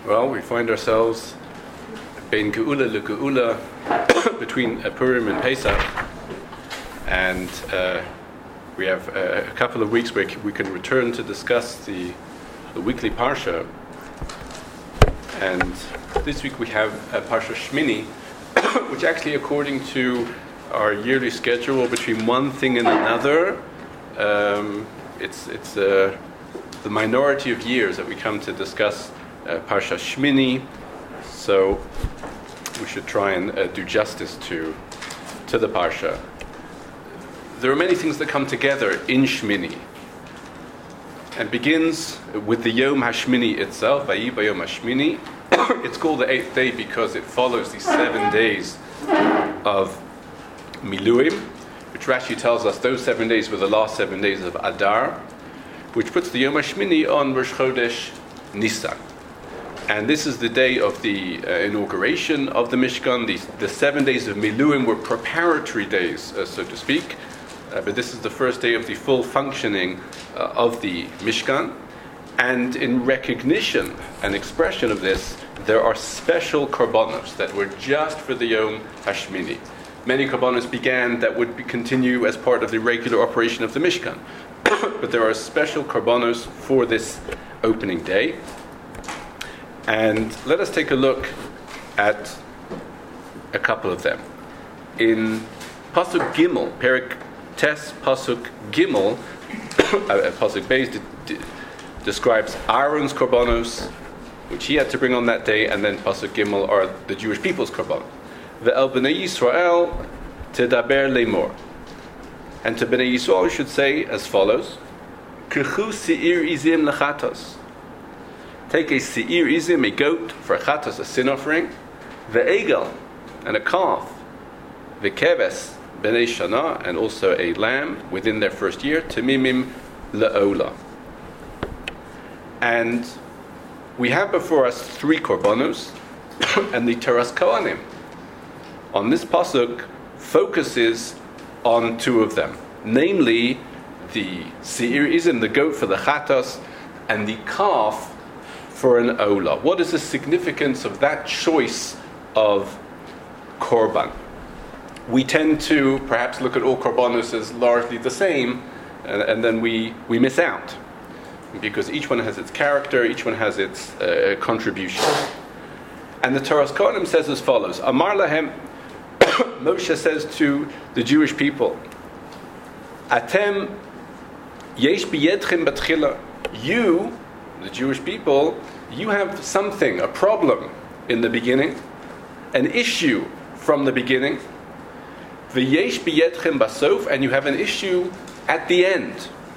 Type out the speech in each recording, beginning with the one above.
Well, we find ourselves bein Geula leGeula between Purim and Pesach, and we have a couple of weeks where we can return to discuss the weekly Parsha. And this week we have Parsha Shmini, which actually, according to our yearly schedule, between one thing and another, it's the minority of years that we come to discuss Parsha Shmini, so we should try and do justice to the Parsha. There are many things that come together in Shmini, and begins with the Yom HaShmini itself, Vayi Bayom HaShmini. It's called the 8th day because it follows these 7 days of Miluim, which Rashi tells us those 7 days were the last 7 days of Adar, which puts the Yom HaShmini on Rosh Chodesh Nisan. And this is the day of the inauguration of the Mishkan. The 7 days of Miluim were preparatory days, so to speak, but this is the first day of the full functioning of the Mishkan. And in recognition and expression of this, there are special korbanos that were just for the Yom HaShmini. Many korbanos began that would continue as part of the regular operation of the Mishkan. But there are special korbanos for this opening day. And let us take a look at a couple of them. In Pasuk Gimel, Perik Tes Pasuk Gimel, Pasuk Beis describes Aaron's korbanos, which he had to bring on that day, and then Pasuk Gimel are the Jewish people's korban. Ve'el b'nei Yisrael tedaber lemor. And to Bnei Yisrael, you should say as follows: Kirchu se'ir izim lechatos. Take a se'ir izim, a goat, for a chatos, a sin offering, ve'egel, and a calf, ve'keves, b'nei shana, and also a lamb within their first year, temimim le'ola. And we have before us 3 korbanos, and the Teras Kohanim on this pasuk focuses on 2 of them, namely the se'ir izim, the goat for the chatos, and the calf for an ola. What is the significance of that choice of korban? We tend to perhaps look at all korbanos as largely the same, and then we miss out, because each one has its character, each one has its contribution. And the Teras Kohanim says as follows: Amar lahem, Moshe says to the Jewish people, Atem yesh biyedchem batchila. You, the Jewish people, you have something, a problem in the beginning, an issue from the beginning. V'yesh biyedchem basof, and you have an issue at the end.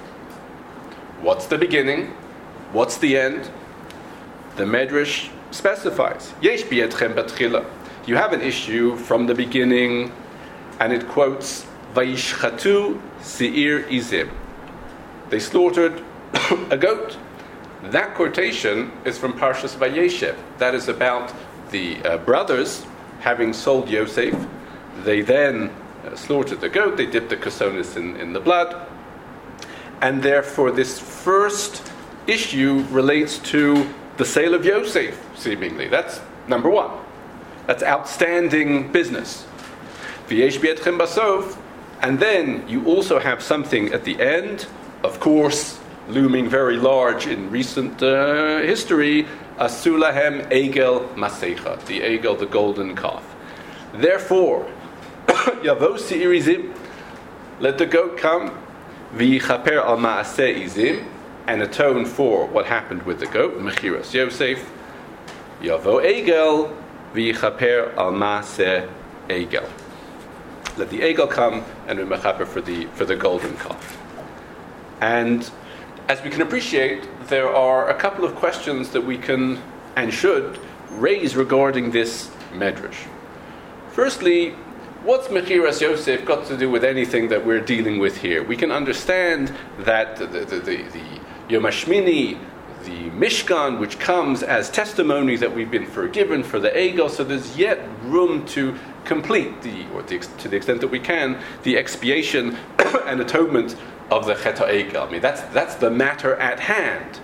What's the beginning? What's the end? The Medrash specifies, Yesh biyedchem batchila. You have an issue from the beginning, and it quotes, Vayishchatu se'ir izim. They slaughtered a goat. That quotation is from Parshas Vayeshev. That is about the brothers having sold Yosef. They then slaughtered the goat. They dipped the kosonis in the blood. And therefore this first issue relates to the sale of Yosef, seemingly. That's number 1. That's outstanding business. V'yesh b'yedchem basof. And then you also have something at the end, of course, looming very large in recent history, asu lahem egel masecha, the egel, the golden calf. Therefore, yavo se'ir izim, let the goat come, v'yichaper al ma'aseh izim, and atone for what happened with the goat, mechiras Yosef, yavo egel, v'yichaper al ma'aseh egel. Let the egel come and be mechaper for the golden calf. And as we can appreciate, there are a couple of questions that we can and should raise regarding this medrash. Firstly, what's Mechiras Yosef got to do with anything that we're dealing with here? We can understand that the Yom HaShmini, the Mishkan, which comes as testimony that we've been forgiven for the Egel, so there's yet room to complete to the extent that we can, the expiation and atonement of the Chet HaEgel. I mean, that's the matter at hand.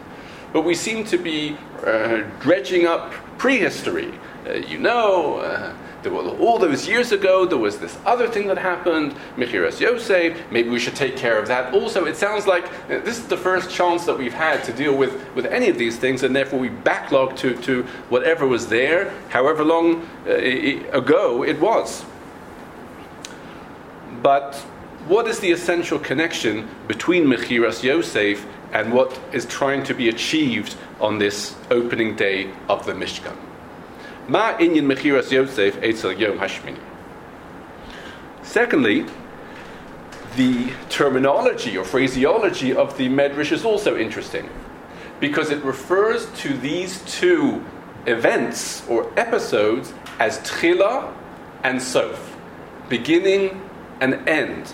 but we seem to be dredging up prehistory. There were, all those years ago, there was this other thing that happened, Mechiras Yosef, maybe we should take care of that. Also, it sounds like this is the first chance that we've had to deal with any of these things, and therefore we backlog to whatever was there, however long ago it was. But what is the essential connection between Mechiras Yosef and what is trying to be achieved on this opening day of the Mishkan? Ma inyan Mechiras Yosef etzel Yom Hashmini. Secondly, the terminology or phraseology of the Medrash is also interesting, because it refers to these two events or episodes as Tchila and Sof, beginning and end.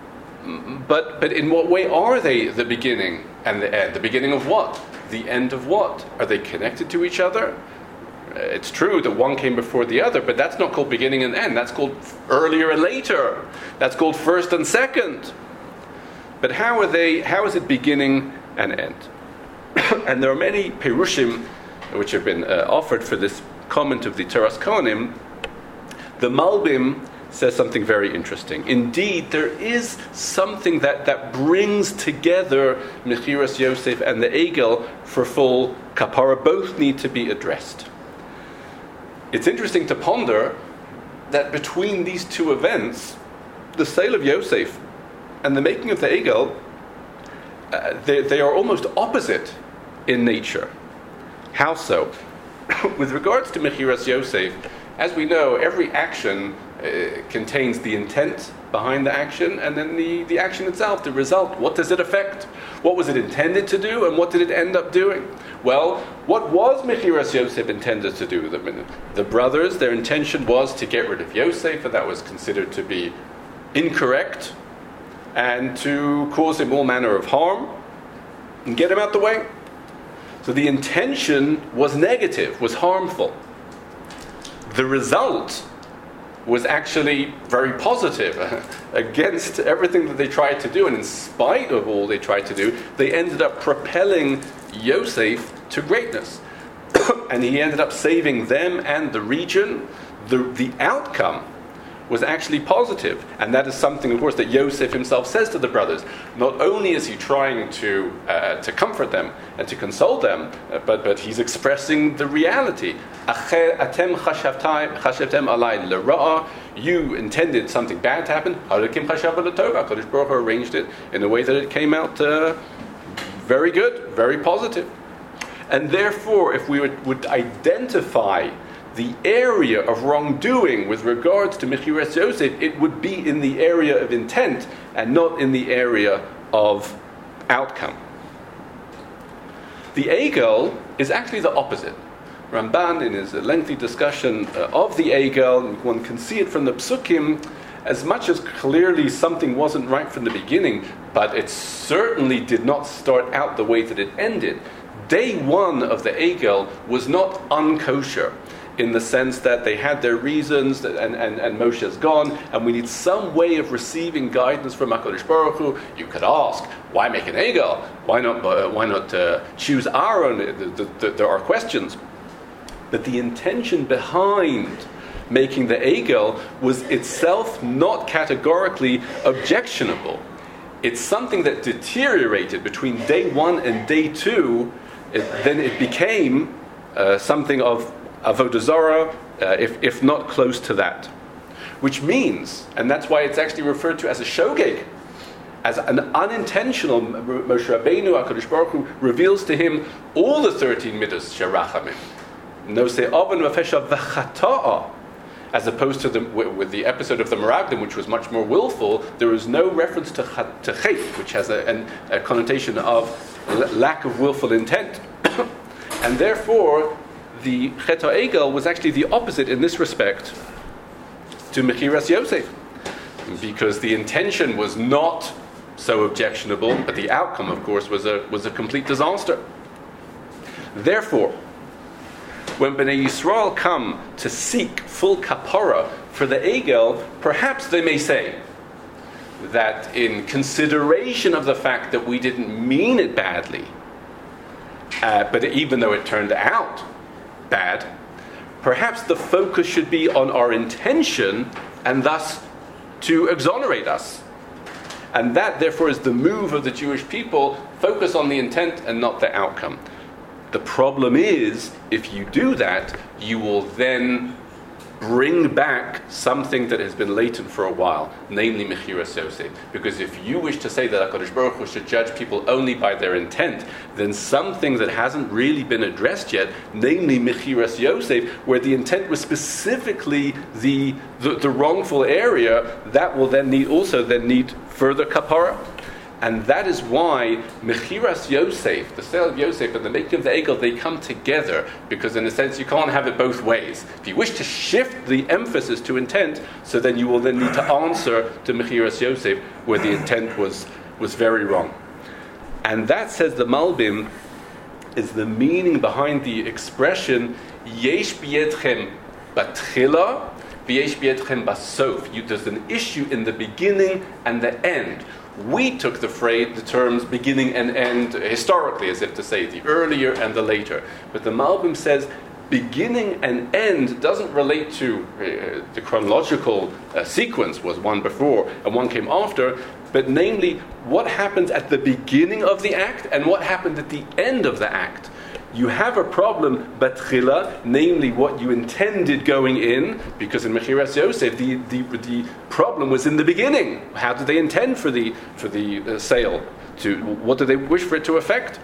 But in what way are they the beginning and the end? The beginning of what? The end of what? Are they connected to each other? It's true that one came before the other, but that's not called beginning and end. That's called earlier and later. That's called first and second. But how is it beginning and end? And there are many perushim which have been offered for this comment of the Teras Kohanim. The Malbim says something very interesting. Indeed, there is something that brings together Mechiras Yosef and the Egel for full kapara. Both need to be addressed. It's interesting to ponder that between these two events, the sale of Yosef and the making of the Egel, they are almost opposite in nature. How so? With regards to Mechiras Yosef, as we know, every action contains the intent behind the action, and then the action itself, the result. What does it affect? What was it intended to do, and what did it end up doing? Well, what was Mechiras Yosef intended to do? The brothers, their intention was to get rid of Yosef, and that was considered to be incorrect, and to cause him all manner of harm, and get him out the way. So the intention was negative, was harmful. The result was actually very positive. Against everything that they tried to do, and in spite of all they tried to do, they ended up propelling Yosef to greatness. And he ended up saving them and the region. The outcome was actually positive. And that is something, of course, that Yosef himself says to the brothers. Not only is he trying to comfort them and to console them, but he's expressing the reality. Atem chashavtem alai l'ra'a. You intended something bad to happen. Halakim chashav l'tova. HaKadosh Baruch Hu arranged it in a way that it came out very good, very positive. And therefore, if we would identify the area of wrongdoing with regards to Mechiras Yosef, it would be in the area of intent and not in the area of outcome. The Egel is actually the opposite. Ramban, in his lengthy discussion of the Egel, one can see it from the Psukim, as much as clearly something wasn't right from the beginning, but it certainly did not start out the way that it ended. Day one of the Egel was not unkosher, in the sense that they had their reasons, and Moshe is gone, and we need some way of receiving guidance from HaKadosh Baruch Hu. You could ask, why make an Egel? Why not choose Aaron? There are questions. But the intention behind making the Egel was itself not categorically objectionable. It's something that deteriorated between day one and day two. Then it became something of Avodah Zarah, if not close to that. Which means, and that's why it's actually referred to as a shogeg, as an unintentional. Moshe Rabbeinu, HaKadosh Baruch Hu, reveals to him all the 13 midos sherachamim. Nosei oven v'fesha v'chata'a. As opposed to with the episode of the Meraglim, which was much more willful, there is no reference to chet, which has a connotation of lack of willful intent. And therefore, the Chet HaEgel was actually the opposite in this respect to Mechiras Yosef, because the intention was not so objectionable, but the outcome, of course, was a complete disaster. Therefore, when Bnei Yisrael come to seek full kapara for the Egel, perhaps they may say that in consideration of the fact that we didn't mean it badly, but even though it turned out bad, perhaps the focus should be on our intention and thus to exonerate us. And that, therefore, is the move of the Jewish people, focus on the intent and not the outcome. The problem is, if you do that, you will then bring back something that has been latent for a while, namely Mechiras Yosef. Because if you wish to say that HaKadosh Baruch Hu should judge people only by their intent, then something that hasn't really been addressed yet, namely Mechiras Yosef, where the intent was specifically the wrongful area, that will then need further kapara. And that is why Mechiras Yosef, the sale of Yosef and the making of the Egel, they come together, because in a sense you can't have it both ways. If you wish to shift the emphasis to intent, so then you will then need to answer to Mechiras Yosef where the intent was very wrong. And that, says the Malbim, is the meaning behind the expression Yesh biyedchem batchila v'yesh biyedchem basof. There's an issue in the beginning and the end. We took the terms beginning and end historically, as if to say the earlier and the later. But the Malbim says beginning and end doesn't relate to the chronological sequence, was one before and one came after, but namely what happened at the beginning of the act and what happened at the end of the act. You have a problem, batchila, namely what you intended going in, because in Mechiras Yosef the problem was in the beginning. How did they intend for the sale? What did they wish for it to affect?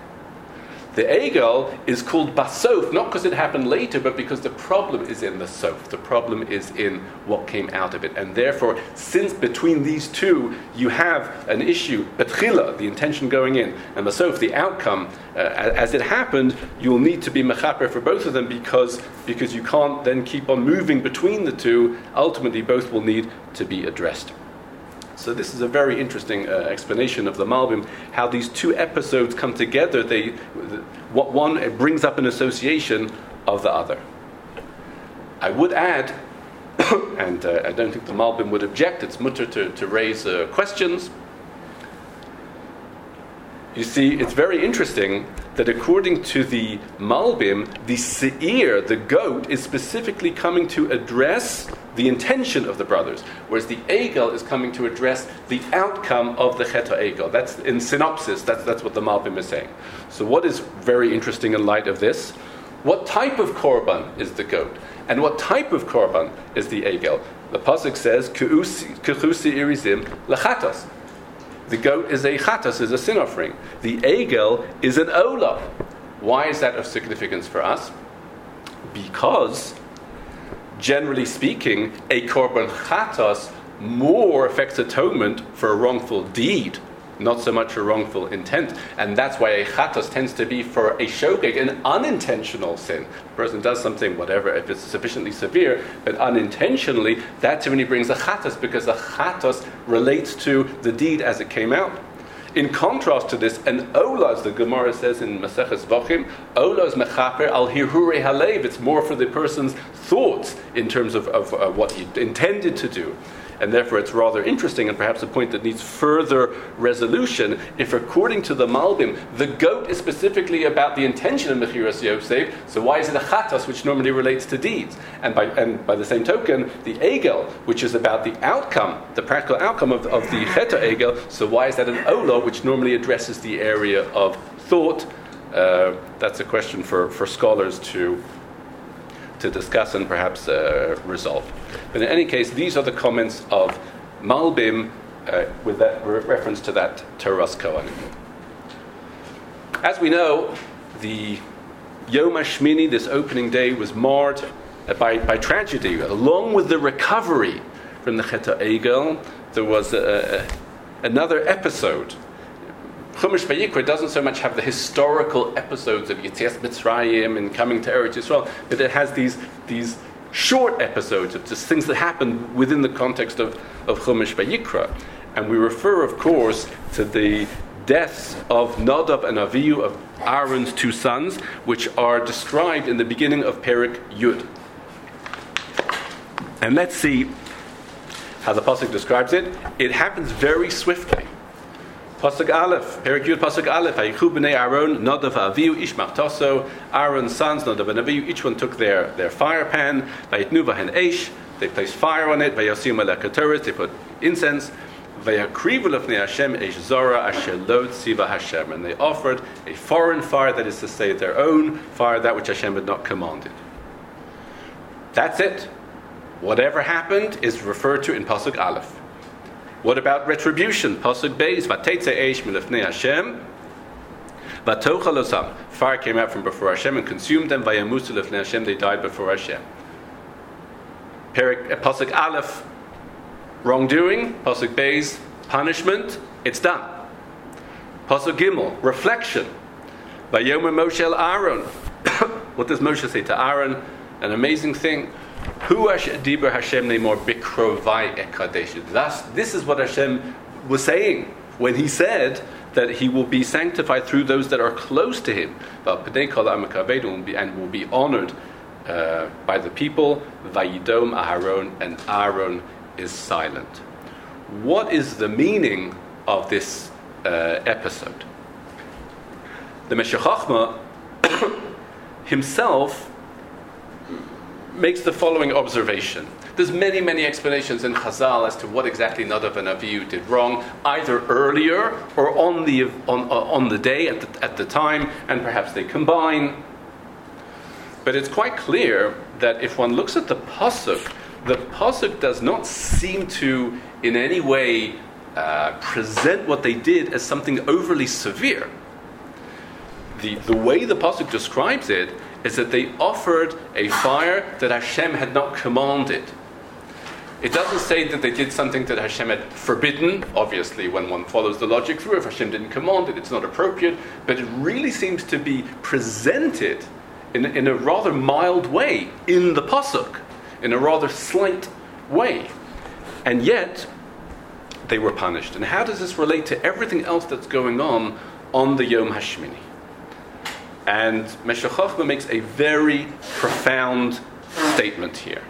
The Egel is called Basof, not because it happened later, but because the problem is in the Sof. The problem is in what came out of it. And therefore, since between these two you have an issue, Betchila, the intention going in, and Basof, the outcome, as it happened, you'll need to be Mechaper for both of them because you can't then keep on moving between the two. Ultimately, both will need to be addressed. So this is a very interesting explanation of the Malbim, how these two episodes come together. One brings up an association of the other. I would add, and I don't think the Malbim would object, it's mutter to raise questions. You see, it's very interesting that according to the Malbim, the Seir, the goat, is specifically coming to address the intention of the brothers, whereas the Egel is coming to address the outcome of the Chet HaEgel. That's in synopsis, that's what the Malbim is saying. So what is very interesting in light of this? What type of korban is the goat? And what type of korban is the Egel? The pasuk says, Kechusi irizim lechatos. The goat is a chatas, is a sin offering. The Egel is an olah. Why is that of significance for us? Because, generally speaking, a korban chatas more affects atonement for a wrongful deed, not so much a wrongful intent. And that's why a chatas tends to be for a shogeg, an unintentional sin. The person does something, whatever, if it's sufficiently severe, but unintentionally, that typically brings a chatas, because a chatas relates to the deed as it came out. In contrast to this, an olah, as the Gemara says in Maseches Vachim, olah is mechaper al hirurei halev. It's more for the person's thoughts in terms of what he intended to do. And therefore it's rather interesting, and perhaps a point that needs further resolution, if according to the Malbim, the goat is specifically about the intention of Mechiras Yosef, so why is it a chatas, which normally relates to deeds? And by the same token, the Egel, which is about the outcome, the practical outcome of the Chet HaEgel, so why is that an Olah, which normally addresses the area of thought? That's a question for scholars to discuss and perhaps resolve. But in any case, these are the comments of Malbim with that reference to that Teras Kohanim. As we know, the Yom HaShmini, this opening day, was marred by tragedy. Along with the recovery from the Chet HaEgel, there was another episode. Chumash Vayikra doesn't so much have the historical episodes of Yetzias Mitzrayim and coming to Eretz Yisrael, but it has these short episodes of just things that happen within the context of Chumash Vayikra. And we refer, of course, to the deaths of Nadab and Avihu, of Aaron's two sons, which are described in the beginning of Perek Yud. And let's see how the pasuk describes it. It happens very swiftly. Pasuk Aleph, Perik Yud Pasuk Aleph, Hayichu b'nei Aaron, Nadav Avihu, Ish Machtaso, Aaron's sons, Nadav and Avihu, each one took their fire pan, Vayitnu v'hen eish, they placed fire on it, Vayasim aleh, they put incense, Vayakrivu lefnei Hashem eish zora asher lo tziva Hashem, and they offered a foreign fire, that is to say their own fire, that which Hashem had not commanded. That's it. Whatever happened is referred to in Pasuk Aleph. What about retribution? Pasuk Beis, Vateitze eish milefnei Hashem, Vatochal osam. Fire came out from before Hashem and consumed them. Vayamusu lefnei Hashem, they died before Hashem. Pasuk Aleph, wrongdoing. Pasuk Beis, punishment. It's done. Pasuk Gimel, reflection. Vayomer Moshe el Aaron. What does Moshe say to Aaron? An amazing thing. Hu diber Hashem neimor bikrovai ekadesh. Thus, this is what Hashem was saying when He said that He will be sanctified through those that are close to Him, and will be honored by the people. Vayidom Aharon, and Aaron is silent. What is the meaning of this episode? The Meshech Chochmah himself makes the following observation. There's many explanations in Chazal as to what exactly Nadav and Avihu did wrong, either earlier or on the day at the time, and perhaps they combine. But it's quite clear that if one looks at the pasuk does not seem to in any way present what they did as something overly severe. The way the pasuk describes it is that they offered a fire that Hashem had not commanded. It doesn't say that they did something that Hashem had forbidden. Obviously, when one follows the logic through, if Hashem didn't command it, it's not appropriate. But it really seems to be presented in a rather mild way in the pasuk, in a rather slight way. And yet, they were punished. And how does this relate to everything else that's going on the Yom HaShmini? And Meshech Chochmah makes a very profound statement here.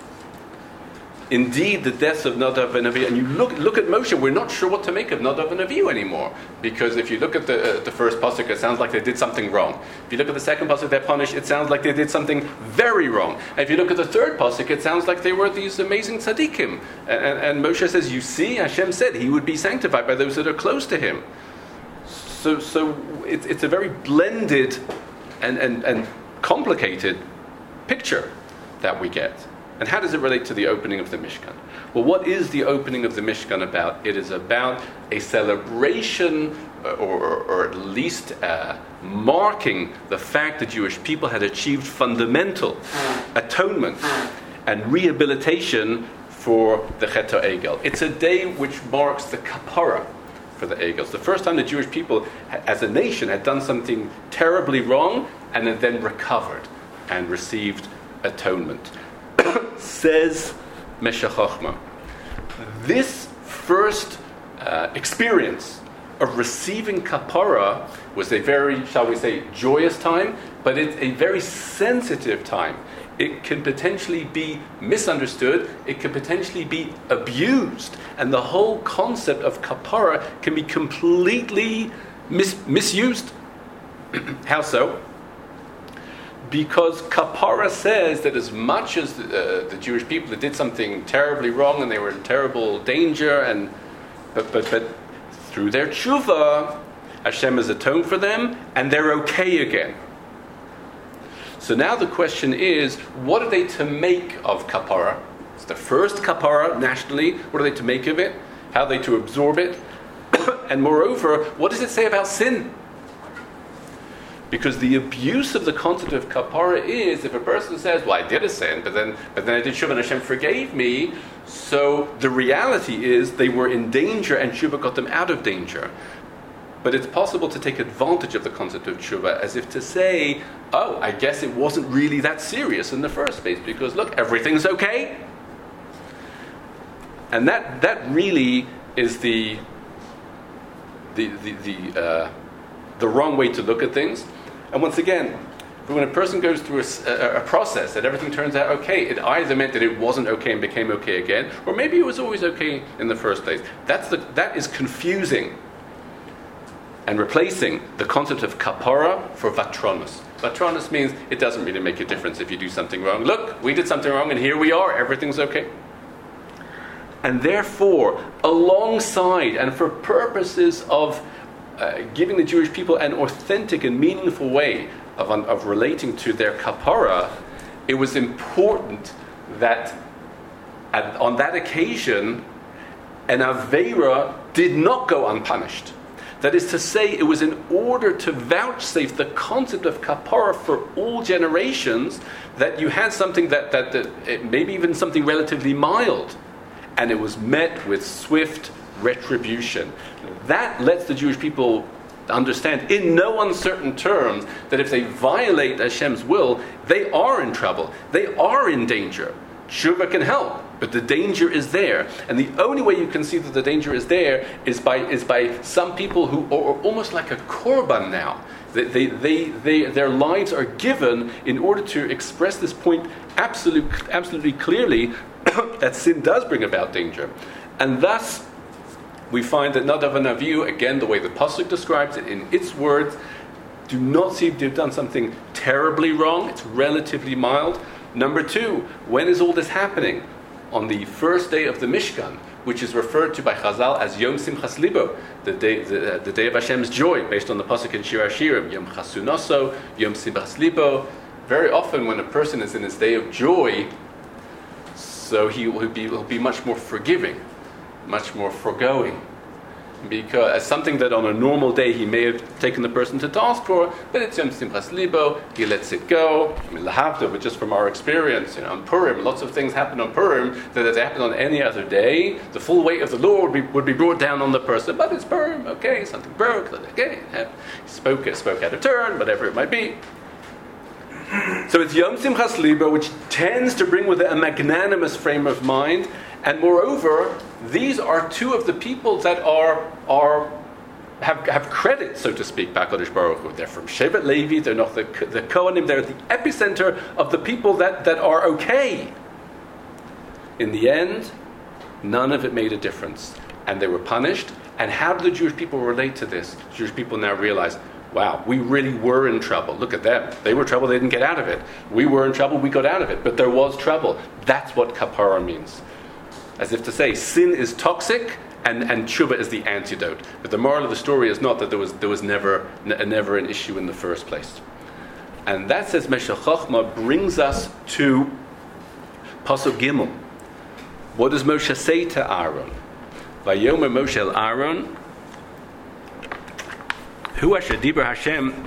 Indeed, the deaths of Nadav and Avihu, and you look at Moshe, we're not sure what to make of Nadav and Avihu anymore. Because if you look at the first pasuk, it sounds like they did something wrong. If you look at the second pasuk, they're punished, it sounds like they did something very wrong. And if you look at the third pasuk, it sounds like they were these amazing tzaddikim. And Moshe says, you see, Hashem said he would be sanctified by those that are close to him. So it's a very blended and complicated picture that we get. And how does it relate to the opening of the Mishkan? Well, what is the opening of the Mishkan about? It is about a celebration, or at least marking the fact that Jewish people had achieved fundamental atonement and rehabilitation for the Chet HaEgel. It's a day which marks the kapara for the Egels. The first time the Jewish people, as a nation, had done something terribly wrong and had then recovered and received atonement. Says Meshech Chochmah, this first experience of receiving kapara was a very, shall we say, joyous time, but it's a very sensitive time. It can potentially be misunderstood, it can potentially be abused, and the whole concept of kapara can be completely misused. How so? Because kapara says that as much as the Jewish people that did something terribly wrong and they were in terrible danger, but through their tshuva, Hashem has atoned for them and they're okay again. So now the question is, what are they to make of kapara? It's the first kapara nationally. What are they to make of it? How are they to absorb it? And moreover, what does it say about sin? Because the abuse of the concept of kapara is, if a person says, well, I did a sin, but then I did tshuva and Hashem forgave me, so the reality is they were in danger and tshuva got them out of danger. But it's possible to take advantage of the concept of tshuva as if to say, oh, I guess it wasn't really that serious in the first place, because look, everything's okay. And that really is the wrong way to look at things. And once again, when a person goes through a process that everything turns out okay, it either meant that it wasn't okay and became okay again, or maybe it was always okay in the first place. That is confusing. and replacing the concept of kapara for vatronus. Vatronus means it doesn't really make a difference if you do something wrong. Look, we did something wrong and here we are, everything's okay. And therefore, alongside and for purposes of giving the Jewish people an authentic and meaningful way of relating to their kapara, it was important that on that occasion, an Aveira did not go unpunished. That is to say, it was in order to vouchsafe the concept of kapara for all generations that you had something that maybe even something relatively mild, and it was met with swift retribution. That lets the Jewish people understand in no uncertain terms that if they violate Hashem's will, they are in trouble, they are in danger. Tshuva can help, but the danger is there, and the only way you can see that the danger is there is by some people who are almost like a korban now. Their lives are given in order to express this point absolutely clearly that sin does bring about danger, and thus we find that Nadav and Avihu, again the way the pasuk describes it in its words, do not seem to have done something terribly wrong. It's relatively mild. Number two, when is all this happening? On the first day of the Mishkan, which is referred to by Chazal as Yom Simchas Libo, the day of Hashem's joy, based on the pasuk in Shir Hashirim, Yom Chasunoso, Yom Simchas Libo. Very often, when a person is in his day of joy, so he'll be much more forgiving, much more forgoing, because as something that on a normal day he may have taken the person to task for, but it's Yom Simchas Libo, he lets it go. I mean, lahavta, but just from our experience, on Purim, lots of things happen on Purim that if they happened on any other day, the full weight of the law would be brought down on the person. But it's Purim, okay, something broke, okay, spoke out of turn, whatever it might be. So it's Yom Simchas Libo, which tends to bring with it a magnanimous frame of mind. And moreover, these are two of the people that have credit, so to speak, by HaKadosh Baruch Hu. They're from Shevet Levi, they're not the Kohanim, they're the epicenter of the people that are okay. In the end, none of it made a difference. And they were punished. And how do the Jewish people relate to this? Jewish people now realize, wow, we really were in trouble. Look at them. They were in trouble, they didn't get out of it. We were in trouble, we got out of it. But there was trouble. That's what kapara means. As if to say, sin is toxic and tshuva is the antidote. But the moral of the story is not that there was never an issue in the first place. And that, says Meshech Chochmah, brings us to Pasuk Gimel. What does Moshe say to Aaron? Vayomer Moshe el Aaron, Hu asher diber Hashem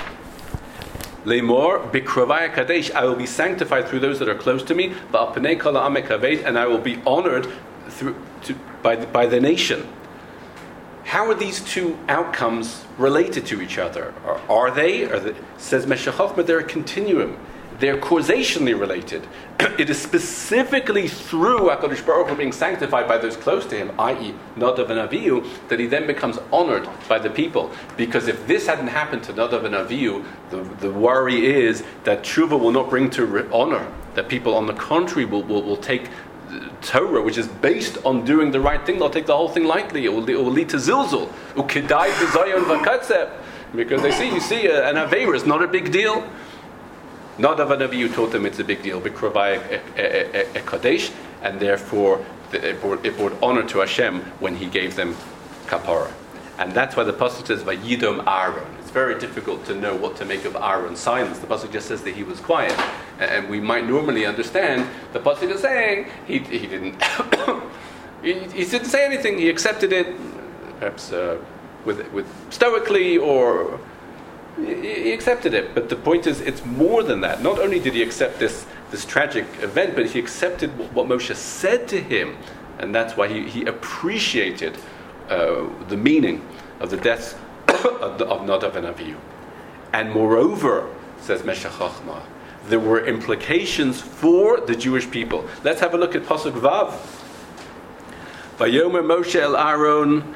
Lemor bikravaya kadesh, I will be sanctified through those that are close to me, ba'alpnei kol ha'am kaved, and I will be honored by the nation. How are these two outcomes related to each other? Are they? Says Meshech Chochmah, they're a continuum. They're causationally related. It is specifically through HaKadosh Baruch Hu being sanctified by those close to him, i.e. Nadav and Avihu, that he then becomes honored by the people. Because if this hadn't happened to Nadav and Avihu, the worry is that tshuva will not bring to honor. That people, on the contrary, will take Torah, which is based on doing the right thing, they'll take the whole thing lightly. It will lead to zilzul. Ukidai b'zayon v'katzeb. Because they see, an Aveira is not a big deal. Nadav and Avihu taught them it's a big deal, b'kravaya kadesh, and therefore it brought honor to Hashem when He gave them kapara. And that's why the pasuk says Vayidom Aaron. It's very difficult to know what to make of Aaron's silence. The pasuk just says that he was quiet, and we might normally understand the pasuk is saying he didn't he didn't say anything. He accepted it, perhaps with stoically, or he accepted it. But the point is, it's more than that. Not only did he accept this tragic event, but he accepted what Moshe said to him, and that's why he appreciated the meaning of the deaths of Nadav and Avihu. And moreover, says Meshech Chochmah, there were implications for the Jewish people. Let's have a look at Pasuk Vav. Vayomer Moshe el Aaron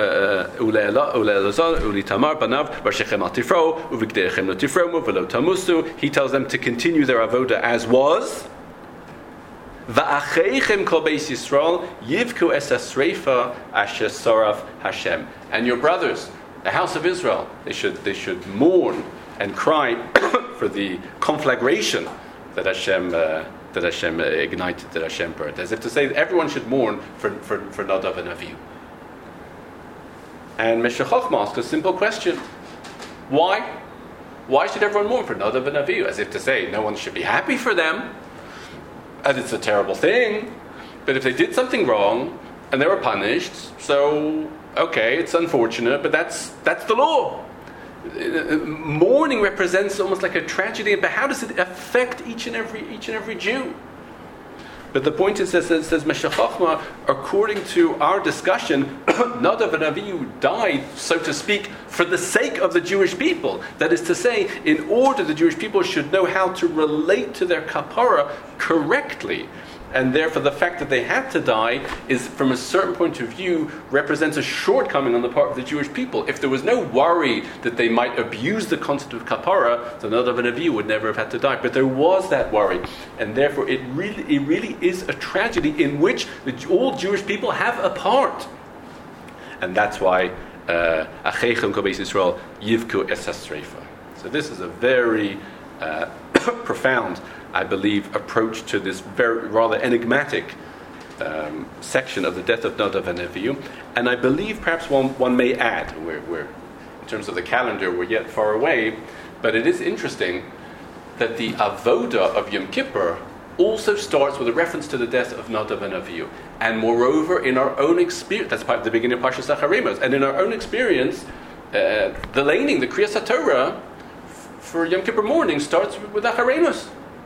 he tells them to continue their avoda as was. And your brothers, the house of Israel. They should mourn and cry for the conflagration that Hashem ignited, that Hashem burned. As if to say that everyone should mourn for Nadav and Avihu. And Meshech Chochmah asks a simple question. Why? Why should everyone mourn for Nadav and Avihu? As if to say no one should be happy for them, and it's a terrible thing. But if they did something wrong and they were punished, so okay, it's unfortunate, but that's the law. Mourning represents almost like a tragedy, but how does it affect each and every Jew? But the point is, says Meshech Chochmah, according to our discussion, Nadav and Avihu died, so to speak, for the sake of the Jewish people. That is to say, in order the Jewish people should know how to relate to their kapara correctly. And therefore the fact that they had to die is, from a certain point of view, represents a shortcoming on the part of the Jewish people. If there was no worry that they might abuse the concept of kapara, then Nadav and Avihu would never have had to die. But there was that worry. And therefore it really is a tragedy in which all Jewish people have a part. And that's why Acheichem Kol Beis Yisrael Yivku Es HaSreifa. So this is a very profound, I believe, approach to this very rather enigmatic section of the death of Nadav and Avihu. And I believe perhaps one may add, we're in terms of the calendar, we're yet far away, but it is interesting that the avoda of Yom Kippur also starts with a reference to the death of Nadav and Avihu. And moreover, in our own experience, that's part of the beginning of Parshas Zachariah, and in our own experience, the laning, the Kriyas HaTorah for Yom Kippur morning starts with Acharemus.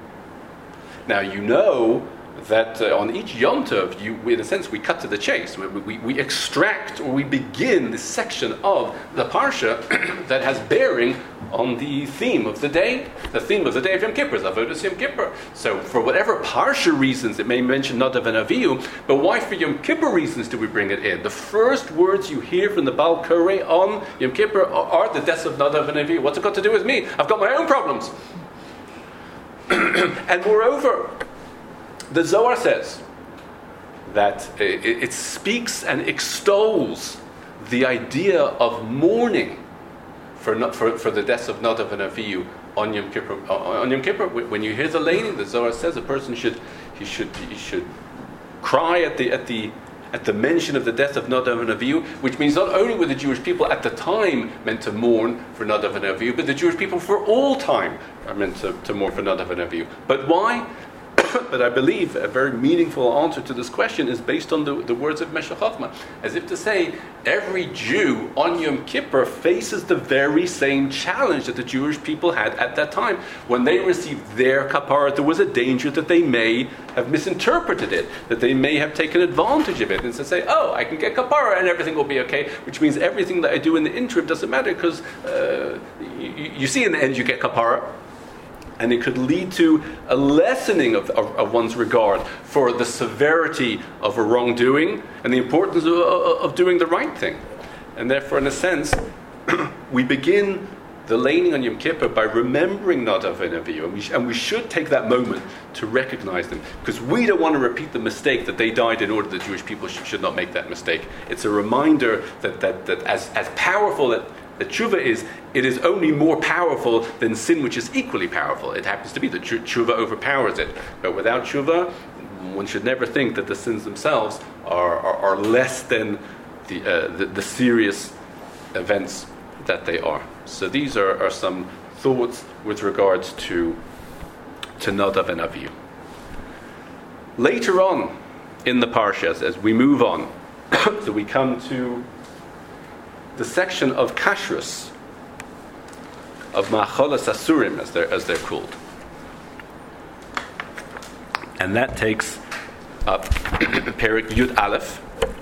Now you know that on each Yom Tov, in a sense, we cut to the chase. We extract, or we begin this section of the Parsha that has bearing on the theme of the day. The theme of the day of Yom Kippur is Avodas Yom Kippur. So for whatever Parsha reasons, it may mention Nadav and Avihu, but why for Yom Kippur reasons do we bring it in? The first words you hear from the Baal Koreh on Yom Kippur are the deaths of Nadav and Avihu. What's it got to do with me? I've got my own problems. And moreover, the Zohar says that it speaks and extols the idea of mourning for the deaths of Nadav and Avihu on Yom Kippur. On Yom Kippur, when you hear the laning, the Zohar says a person should cry at the mention of the death of Nadav and Avihu, which means not only were the Jewish people at the time meant to mourn for Nadav and Avihu, but the Jewish people for all time are meant to mourn for Nadav and Avihu. But why? But I believe a very meaningful answer to this question is based on the words of Meshech Chochmah, as if to say, every Jew on Yom Kippur faces the very same challenge that the Jewish people had at that time. When they received their kapara, there was a danger that they may have misinterpreted it, that they may have taken advantage of it, and to say, oh, I can get kapara and everything will be okay, which means everything that I do in the interim doesn't matter, because you see in the end you get kapara. And it could lead to a lessening of one's regard for the severity of a wrongdoing and the importance of doing the right thing. And therefore, in a sense, we begin the laning on Yom Kippur by remembering Nadav and Avihu. And we should take that moment to recognize them, because we don't want to repeat the mistake that they died in order that Jewish people should not make that mistake. It's a reminder that as powerful that tshuva is, it is only more powerful than sin, which is equally powerful. It happens to be that tshuva overpowers it. But without tshuva, one should never think that the sins themselves are less than the serious events that they are. So these are some thoughts with regards to Nadav and Avihu. Later on in the parshas, as we move on, so we come to the section of kashrus, of ma'acholas asurim, as they're called, and that takes up Perek Yud Aleph,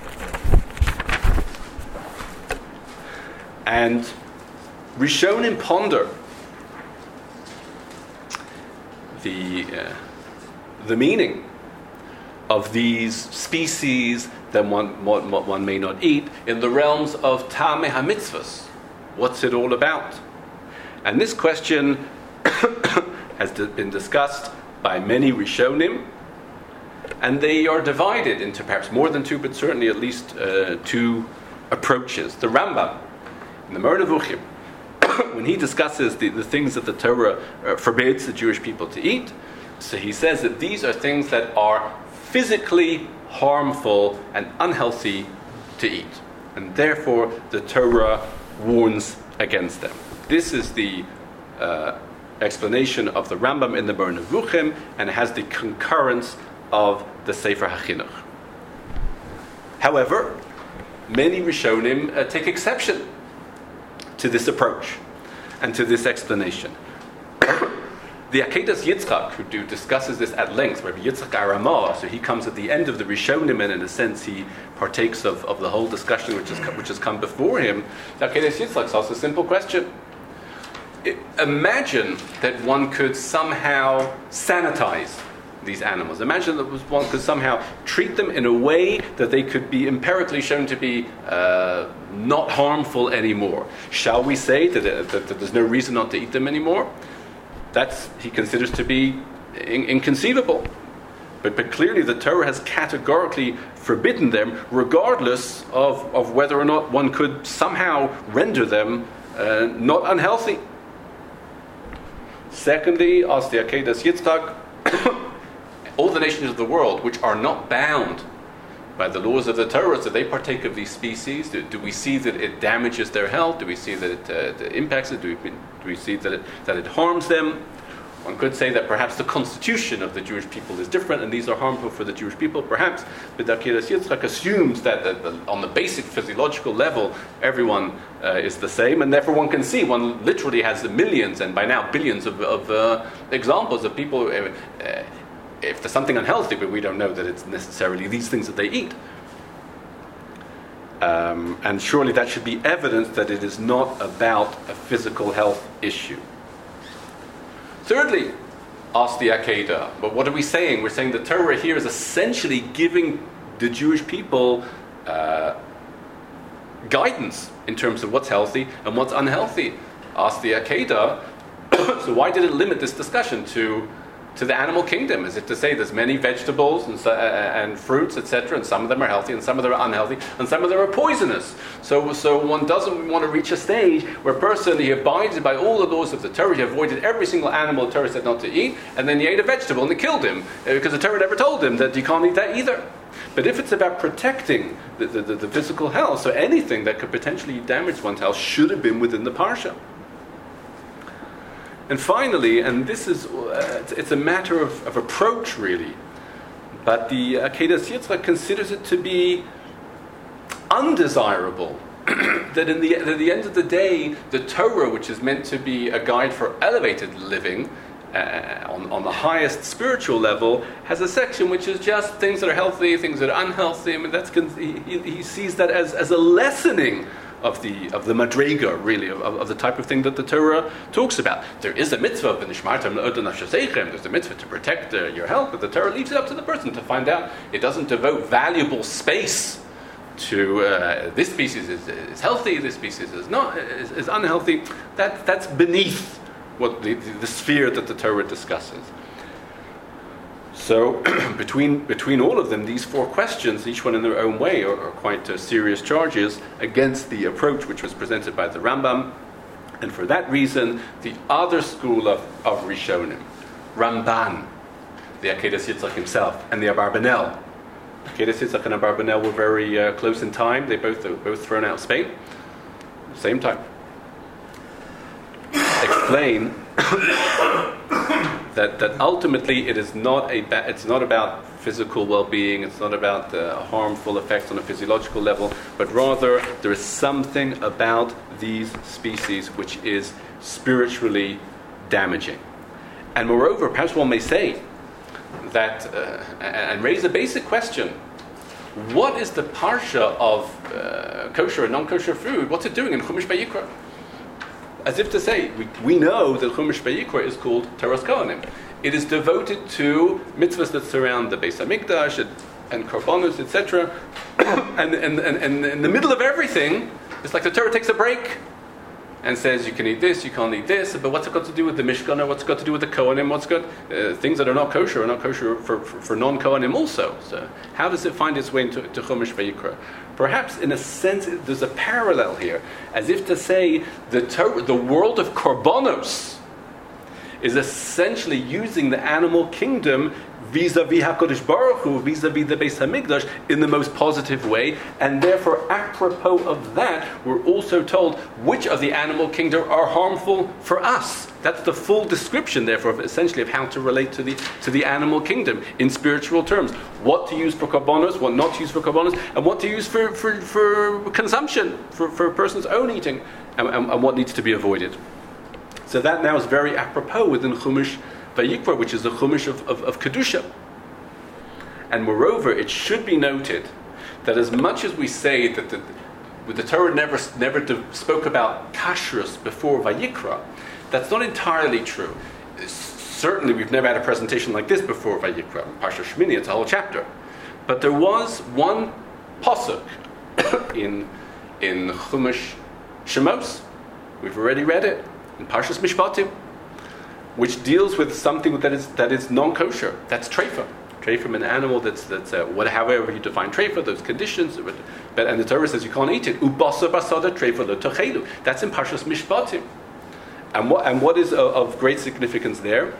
and Rishonim ponder the meaning of these species that one may not eat in the realms of Ta'amei HaMitzvahs. What's it all about? And this question has been discussed by many Rishonim, and they are divided into perhaps more than two, but certainly at least two approaches. The Rambam In the Moreh Nevuchim, when he discusses the things that the Torah forbids the Jewish people to eat, so he says that these are things that are physically harmful and unhealthy to eat. And therefore, the Torah warns against them. This is the explanation of the Rambam in the Moreh Nevuchim, and it has the concurrence of the Sefer HaChinuch. However, many Rishonim take exception to this approach and to this explanation. The Akedas Yitzchak, who discusses this at length, Rabbi Yitzchak Aramah, so he comes at the end of the Rishonim, and in a sense he partakes of the whole discussion which has come before him. The Akedas Yitzchak asks a simple question. Imagine that one could somehow sanitize these animals. Imagine that one could somehow treat them in a way that they could be empirically shown to be not harmful anymore. Shall we say that there's no reason not to eat them anymore? That's, he considers to be inconceivable. But clearly the Torah has categorically forbidden them, regardless of whether or not one could somehow render them not unhealthy. Secondly, as the Akedas Yitzchak, all the nations of the world which are not bound by the laws of the Torah, so they partake of these species. Do we see that it damages their health? Do we see that it impacts it? Do we see that it harms them? One could say that perhaps the constitution of the Jewish people is different, and these are harmful for the Jewish people, perhaps. But Akedas Yitzchak assumes that on the basic physiological level, everyone is the same, and therefore one can see, one literally has millions, and by now billions of examples of people. If there's something unhealthy, but we don't know that it's necessarily these things that they eat. And surely that should be evidence that it is not about a physical health issue. Thirdly, ask the Akedah, but what are we saying? We're saying the Torah here is essentially giving the Jewish people guidance in terms of what's healthy and what's unhealthy. Ask the Akedah, so why did it limit this discussion to the animal kingdom, as if to say there's many vegetables and fruits, etc., and some of them are healthy, and some of them are unhealthy, and some of them are poisonous. So one doesn't want to reach a stage where a person, he abides by all the laws of the Torah, he avoided every single animal the Torah said not to eat, and then he ate a vegetable and it killed him, because the Torah never told him that you can't eat that either. But if it's about protecting the physical health, so anything that could potentially damage one's health should have been within the Parsha. And finally, and this is, it's a matter of approach really, but the Akedas Yitzchak considers it to be undesirable that at the end of the day, the Torah, which is meant to be a guide for elevated living on the highest spiritual level, has a section which is just things that are healthy, things that are unhealthy. I mean, he sees that as a lessening of the madrega, really, of the type of thing that the Torah talks about. There is a mitzvah, there's a mitzvah to protect your health, but the Torah leaves it up to the person to find out. It doesn't devote valuable space to this species is healthy, this species is not, is unhealthy. That's beneath what the sphere that the Torah discusses. So, between all of them, these four questions, each one in their own way, are quite serious charges against the approach which was presented by the Rambam. And for that reason, the other school of Rishonim, Ramban, the Akedas Yitzchak himself, and the Abarbanel. Akedas Yitzchak and Abarbanel were very close in time. They were both thrown out of Spain at the same time. Explain that ultimately it's not about physical well-being, it's not about harmful effects on a physiological level, but rather there is something about these species which is spiritually damaging. And moreover, perhaps one may say that, and raise a basic question, what is the parsha of kosher and non-kosher food? What's it doing in Chumash Vayikra? As if to say, we know that Chumash Vayikra is called Teras Kohanim. It is devoted to mitzvahs that surround the Beis HaMikdash and Korbanos, etc. and in the middle of everything, it's like the Torah takes a break. and says you can eat this, you can't eat this, but what's it got to do with the Mishkan, or what's it got to do with the Kohanim, things that are not kosher for non-Kohanim also. So how does it find its way into Chumash Vayikra? Perhaps in a sense there's a parallel here, as if to say the world of Korbanos is essentially using the animal kingdom vis-a-vis HaKadosh Baruch Hu, vis-a-vis the Beis HaMikdash, in the most positive way, and therefore, apropos of that, we're also told which of the animal kingdom are harmful for us. That's the full description, therefore, of how to relate to the animal kingdom in spiritual terms. What to use for korbanos, what not to use for korbanos, and what to use for consumption, for a person's own eating, and what needs to be avoided. So that now is very apropos within Chumash Vayikra, which is the Chumash of Kedusha. And moreover, it should be noted that as much as we say that the Torah never spoke about kashrus before Vayikra, that's not entirely true. Certainly, we've never had a presentation like this before Vayikra. Parsha Shmini, it's a whole chapter. But there was one pasuk in Chumash Shemos. We've already read it in Parshas Mishpatim, which deals with something that is non-kosher. That's treifa. Treifa from an animal that's however you define treifa, those conditions. But and the Torah says you can't eat it. Ubasa basada treifa lo tochelu. That's in Parshas Mishpatim. And what is of great significance there?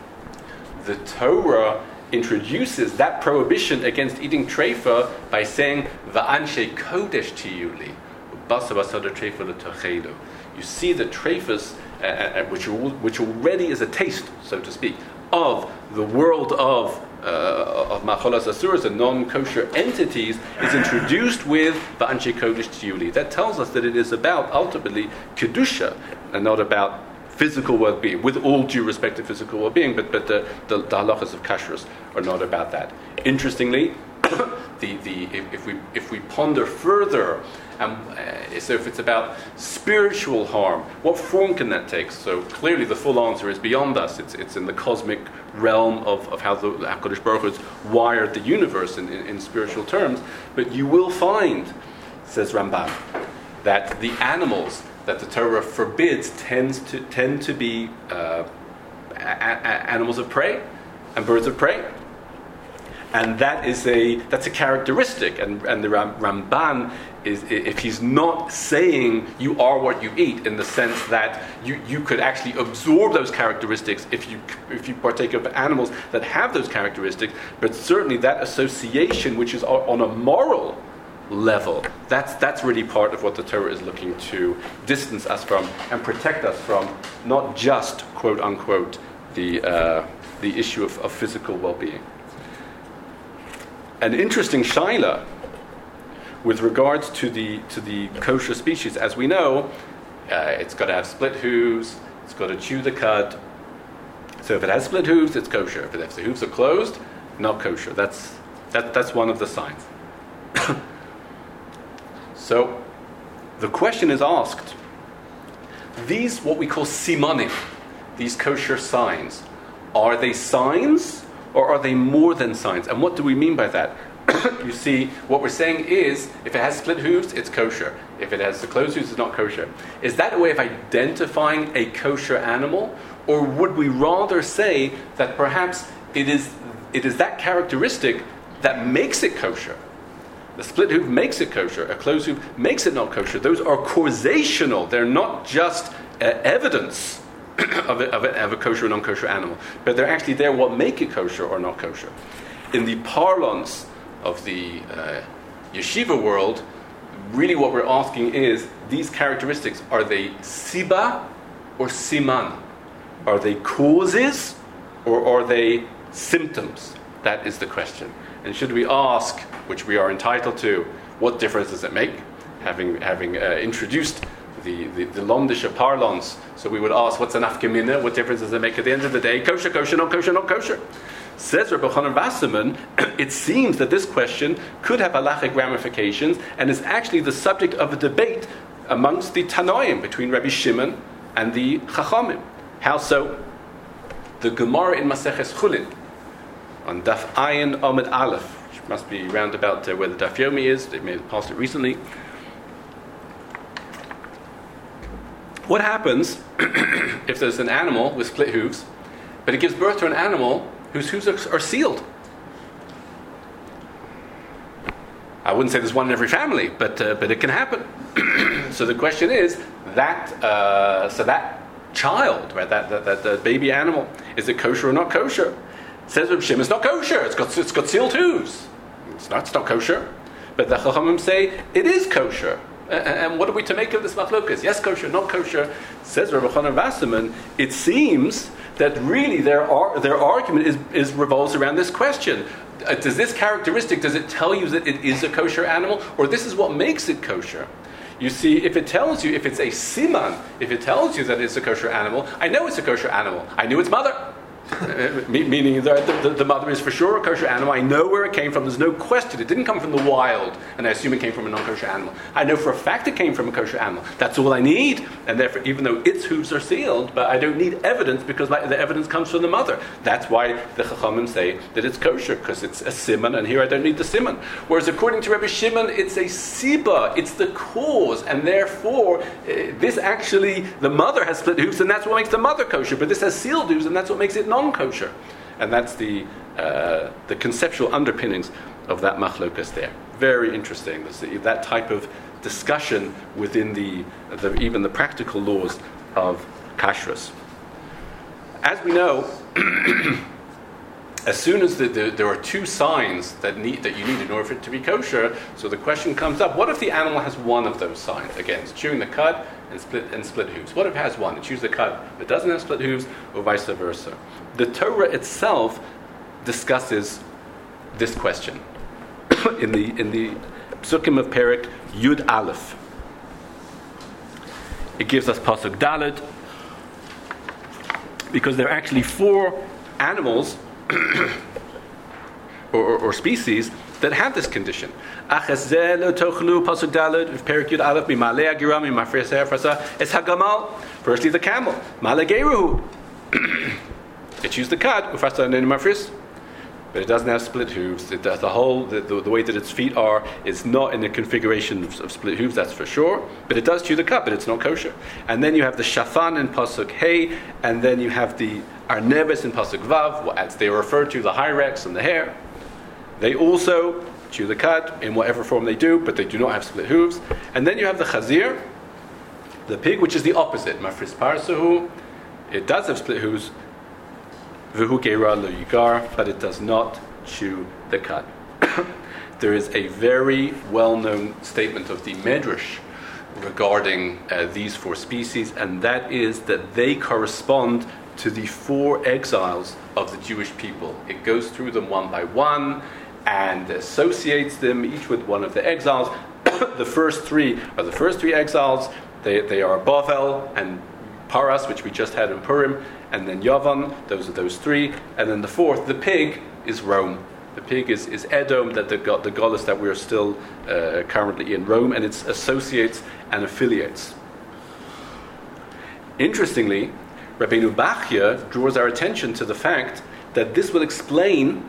The Torah introduces that prohibition against eating treifa by saying va'anshe kodesh tiyuli ubasa basada treifa lo tochelu. You see the treifas, which already is a taste, so to speak, of the world of macholas asuras, the non-kosher entities, is introduced with the anshe kodesh tiyuli. That tells us that it is about ultimately kedusha and not about physical well-being. With all due respect to physical well-being, but the halachas of kashrus are not about that. Interestingly, if we ponder further. So if it's about spiritual harm, what form can that take? So clearly the full answer is beyond us. It's in the cosmic realm of how the HaKadosh Baruch Hu has wired the universe in spiritual terms. But you will find, says Ramban, that the animals that the Torah forbids tend to be animals of prey and birds of prey. And that's a characteristic, and the Ramban is, if he's not saying you are what you eat, in the sense that you could actually absorb those characteristics if you partake of animals that have those characteristics, but certainly that association, which is on a moral level, that's really part of what the Torah is looking to distance us from and protect us from, not just quote unquote the issue of physical well-being. An interesting shaila with regards to the kosher species, as we know, it's got to have split hooves, it's got to chew the cud. So if it has split hooves, it's kosher. If the hooves are closed, not kosher. That's one of the signs. So the question is asked: these, what we call simanim, these kosher signs, are they signs? Or are they more than signs? And what do we mean by that? You see, what we're saying is, if it has split hooves, it's kosher. If it has the closed hooves, it's not kosher. Is that a way of identifying a kosher animal? Or would we rather say that perhaps it is that characteristic that makes it kosher? The split hoof makes it kosher. A closed hoof makes it not kosher. Those are causational. They're not just evidence of a kosher or non-kosher animal, but they're actually there what make it kosher or not kosher. In the parlance of the yeshiva world, really what we're asking is, these characteristics, are they siba or siman? Are they causes or are they symptoms? That is the question. And should we ask, which we are entitled to, what difference does it make? Having introduced the Londische parlance, so we would ask, what's an nafka mina? What difference does it make at the end of the day? Kosher, kosher, not kosher, not kosher. Says Rabbi Chanan Wasserman, it seems that this question could have halachic ramifications and is actually the subject of a debate amongst the Tanoim, between Rabbi Shimon and the Chachamim. How so? The Gemara in Maseches Chulin, on Daf Ayin Amud Aleph, which must be round about where the Daf Yomi is, they may have passed it recently, What happens if there's an animal with split hooves, but it gives birth to an animal whose hooves are sealed? I wouldn't say there's one in every family, but it can happen. So the question is that child, right, that baby animal, is it kosher or not kosher? Says Reb Shimon, it's not kosher. It's got sealed hooves. It's not kosher. But the Chachamim say it is kosher. And what are we to make of this machlokas? Yes, kosher, not kosher. Says Rabbi Chanan Wasserman, it seems that really their argument revolves around this question. Does this characteristic, does it tell you that it is a kosher animal? Or this is what makes it kosher? You see, if it tells you, if it's a siman, if it tells you that it's a kosher animal, I know it's a kosher animal. I knew its mother. Meaning the mother is for sure a kosher animal. I know where it came from. There's no question. It didn't come from the wild, and I assume it came from a non-kosher animal. I know for a fact it came from a kosher animal. That's all I need. And therefore, even though its hooves are sealed, but I don't need evidence because the evidence comes from the mother. That's why the Chachamim say that it's kosher, because it's a siman, and here I don't need the siman. Whereas according to Rabbi Shimon, it's a siba. It's the cause, and therefore, this actually, the mother has split hooves, and that's what makes the mother kosher. But this has sealed hooves, and that's what makes it non-kosher, and that's the conceptual underpinnings of that machlokas there. Very interesting. That type of discussion within even the practical laws of kashrus. As we know, as soon as there are two signs that you need in order for it to be kosher, so the question comes up: what if the animal has one of those signs? Again, it's chewing the cud and split hooves. What if it has one? It chews the cud, but doesn't have split hooves, or vice versa? The Torah itself discusses this question in the Psukim of Perek Yud Aleph. It gives us Pasuk Dalet, because there are actually four animals or species that have this condition. Firstly, the camel. It chews the cud, but it doesn't have split hooves. It does the way that its feet are is not in the configuration of split hooves, that's for sure. But it does chew the cud, but it's not kosher. And then you have the shafan in pasuk hey, and then you have the arneves in pasuk vav, as they refer to the hyrax and the hair. They also chew the cud in whatever form they do, but they do not have split hooves. And then you have the chazir, the pig, which is the opposite. Mafris parsuhu, it does have split hooves, v'hu geira lo yigar, but it does not chew the cud. There is a very well-known statement of the Medrash regarding these four species, and that is that they correspond to the four exiles of the Jewish people. It goes through them one by one and associates them each with one of the exiles. The first three are the first three exiles. They are Bavel and Paras, which we just had in Purim, and then Yavan. Those are those three. And then the fourth, the pig, is Rome. The pig is Edom, that the Golis that we are still currently in Rome, and it associates and affiliates. Interestingly, Rabbeinu Bachya draws our attention to the fact that this will explain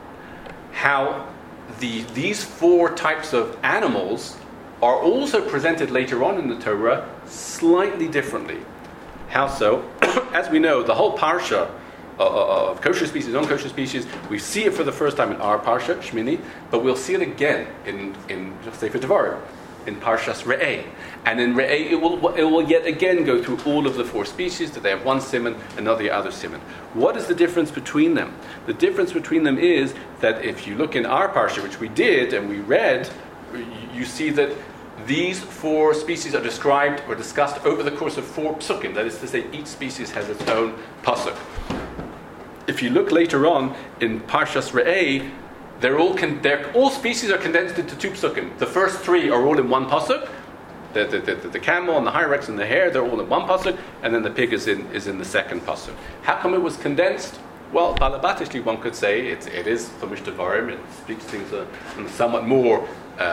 how these four types of animals are also presented later on in the Torah slightly differently. How so? As we know, the whole parsha of kosher species, non-kosher species, we see it for the first time in our parsha, Shmini, but we'll see it again in Sefer Devarim, in Parshas Re'eh. And in Re'eh, it will yet again go through all of the four species, that they have one siman and not the other siman. What is the difference between them? The difference between them is that if you look in our parsha, which we did and we read, you see that these four species are described or discussed over the course of four psukim. That is to say, each species has its own pasuk. If you look later on in Parshas Re'eh, all species are condensed into two psukim. The first three are all in one pasuk. The camel and the hyrax and the hare, they're all in one pasuk, and then the pig is in the second pasuk. How come it was condensed? Well, alabatishly, one could say it is Chumash Devarim. It speaks things in somewhat more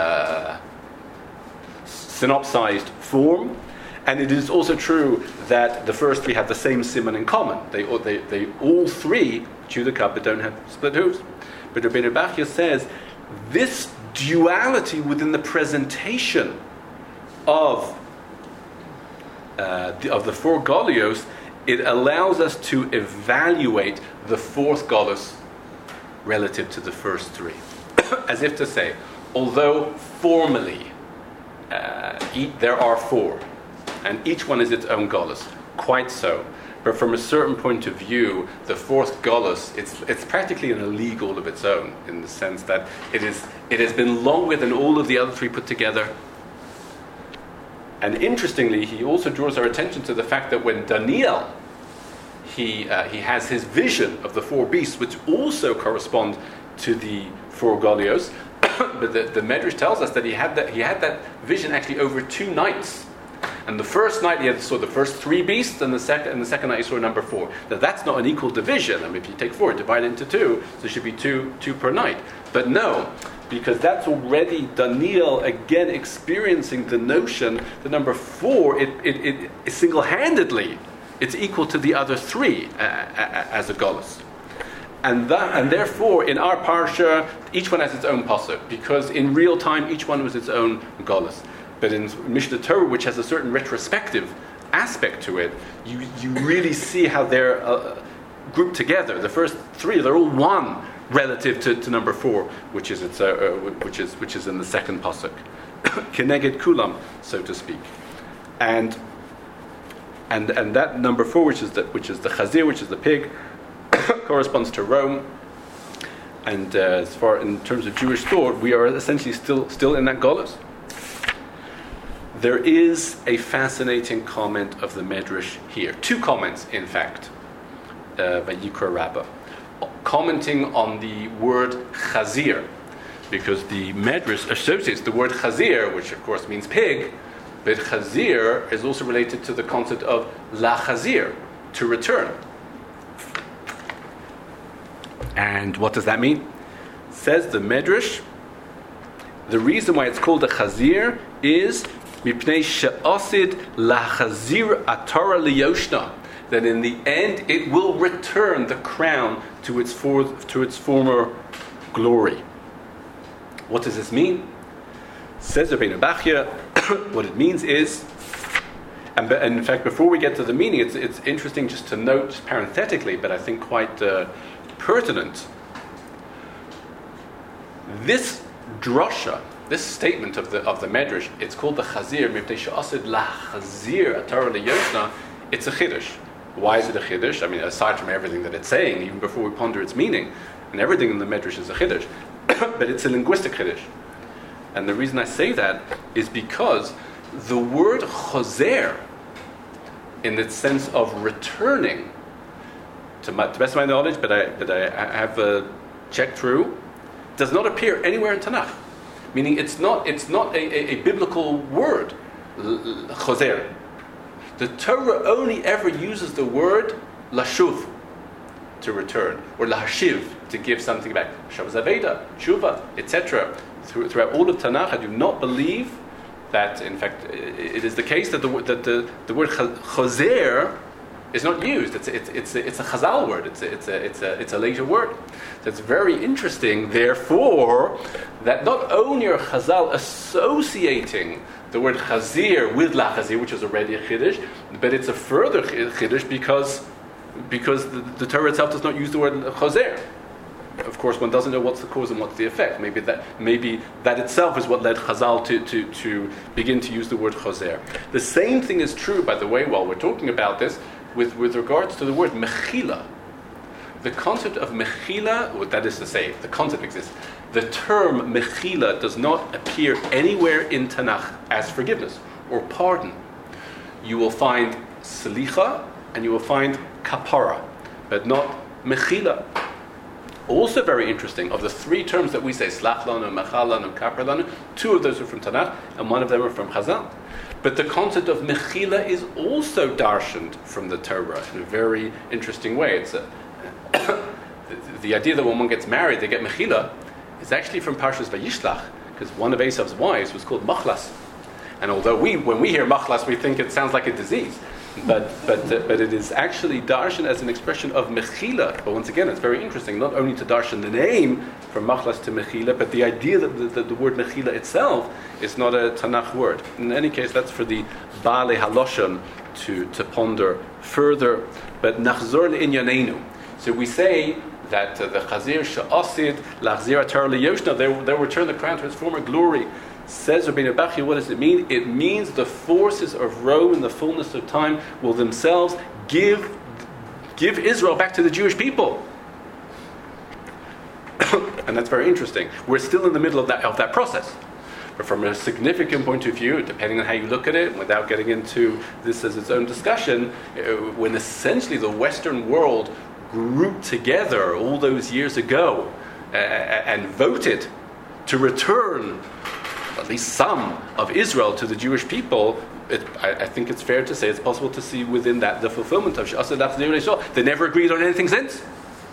synopsized form, and it is also true that the first three have the same siman in common. They all three chew the cud but don't have split hooves. But Rabbeinu Bachya says this duality within the presentation of of the four Golios, it allows us to evaluate the fourth Golos relative to the first three. As if to say, although formally there are four, and each one is its own Golos, quite so, but from a certain point of view, the fourth Golos, it's practically an illegal all of its own, in the sense that it has been longer than all of the other three put together. And interestingly, he also draws our attention to the fact that when Daniel, he has his vision of the four beasts, which also correspond to the four Golios, but the Medrash tells us that he had that vision actually over 2 nights. And the first night he saw the first 3 beasts, and the second night he saw number 4. Now that's not an equal division. I mean, if you take 4, divide it into 2, so it should be two per night. But no, because that's already Daniel again experiencing the notion that number 4, it single-handedly, it's equal to the other 3 as a Golos. And therefore, in our parsha, each one has its own pasuk, because in real time, each one was its own Golos. But in Mishnah Torah, which has a certain retrospective aspect to it, you really see how they're grouped together. The first 3, they're all one relative to number 4, which is in the second pasuk, keneged kulam, so to speak, and that number 4, which is the chazir, which is the pig, corresponds to Rome. And as far in terms of Jewish thought, we are essentially still in that Golos. There is a fascinating comment of the Medrash here. 2 comments, in fact, by Yikra Rabbah, commenting on the word chazir, because the Medrash associates the word chazir, which of course means pig, but chazir is also related to the concept of la chazir, to return. And what does that mean? Says the Medrash, the reason why it's called a chazir is mipnei she'asid lachazir atorah liyoshna, that in the end it will return the crown to its former glory. What does this mean? Says Rabbeinu Bachya, what it means is, and in fact, before we get to the meaning, it's interesting just to note, just parenthetically, but I think quite pertinent. This drasha, this statement of the Medrash, it's called the Chazir, mipnei she'asid lachazir atorah liyoshna. It's a chiddush. Why is it a chiddush? I mean, aside from everything that it's saying, even before we ponder its meaning, and everything in the Medrash is a chiddush, but it's a linguistic chiddush. And the reason I say that is because the word choser, in the sense of returning, to the best of my knowledge, but I have checked through, does not appear anywhere in Tanakh. Meaning, it's not a biblical word, choser. The Torah only ever uses the word lashuv, to return, or lahashiv, to give something back. Shavas Aveda, Shuva, etc. Throughout all of Tanakh, I do not believe that, in fact, it is the case that the word choser is not used. It's a Chazal word. It's a later word. So it's very interesting, therefore, that not only are Chazal associating the word chazir with la chazir, which is already a chiddush, but it's a further chiddush because the Torah itself does not use the word choser. Of course, one doesn't know what's the cause and what's the effect. Maybe that itself is what led Chazal to begin to use the word choser. The same thing is true, by the way, while we're talking about this, with regards to the word mechila. The concept of mechila, that is to say, the concept exists. The term mechila does not appear anywhere in Tanakh as forgiveness or pardon. You will find selicha and you will find kapara, but not mechila. Also very interesting, of the 3 terms that we say, slach lanu, mechal lanu, kapar lanu, 2 of those are from Tanakh and 1 of them are from Chazal. But the concept of mechila is also darshaned from the Torah in a very interesting way. It's the idea that when one gets married, they get mechila, is actually from Parshas Vayishlach, because one of Esav's wives was called Machlas. And although when we hear Machlas, we think it sounds like a disease. But it is actually darshan as an expression of mechila. But once again, it's very interesting, not only to darshan the name from Machlas to mechila, but the idea that the word mechila itself is not a Tanakh word. In any case, that's for the Baalei Haloshon to ponder further. But nachzor le'inyanenu. So we say that the Chazir she'asid lachzir atar liyoshna, they'll return the crown to its former glory. Says Rabbeinu Bachya, what does it mean? It means the forces of Rome in the fullness of time will themselves give Israel back to the Jewish people. And that's very interesting. We're still in the middle of that process. But from a significant point of view, depending on how you look at it, without getting into this as its own discussion, when essentially the Western world grouped together all those years ago and voted to return at least some of Israel to the Jewish people, I think it's fair to say it's possible to see within that the fulfillment of She'aseh Lachzir Yisrael. They never agreed on anything since.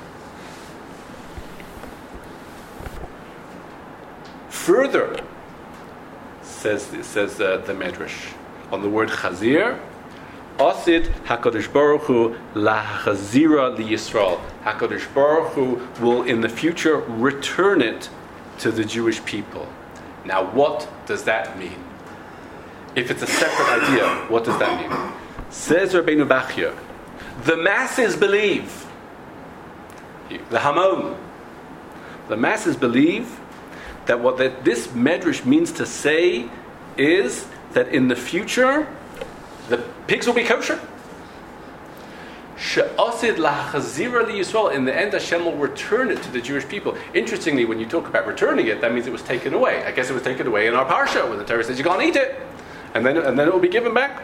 Further, says the Medrash on the word Chazir, Asid HaKadosh Baruch Hu Lachazira LiYisrael. HaKadosh Baruch Hu will in the future return it to the Jewish people. Now, what does that mean? If it's a separate idea, what does that mean? Says Rabbeinu Bachya, the masses believe, the Hamon, the masses believe that what this Medrash means to say is that in the future, the pigs will be kosher. She'asid lachazira liyisrael. In the end, Hashem will return it to the Jewish people. Interestingly, when you talk about returning it, that means it was taken away. I guess it was taken away in our parsha when the Torah says you can't eat it, and then it will be given back.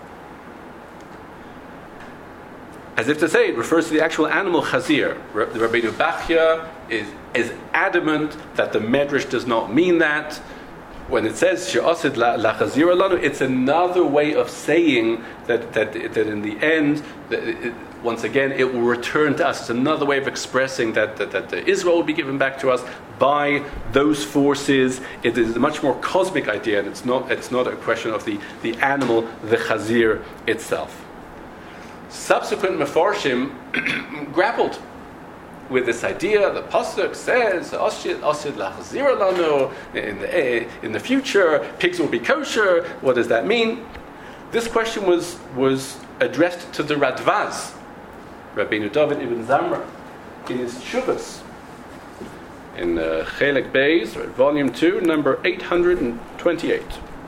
As if to say, it refers to the actual animal chazir. The Rabbeinu Bachya is adamant that the Medrash does not mean that. When it says she'asid lachazira lanu, it's another way of saying that in the end, once again, it will return to us. It's another way of expressing that Israel will be given back to us by those forces. It is a much more cosmic idea, and it's not a question of the animal, the chazir itself. Subsequent Mefarshim grappled with this idea. The pasuk says, "Asid lachzira lanu." In the future, pigs will be kosher. What does that mean? This question was addressed to the Radvaz, Rabbeinu David ibn Zamra, in his Shuvas, in Chelek Beis, volume 2, number 828.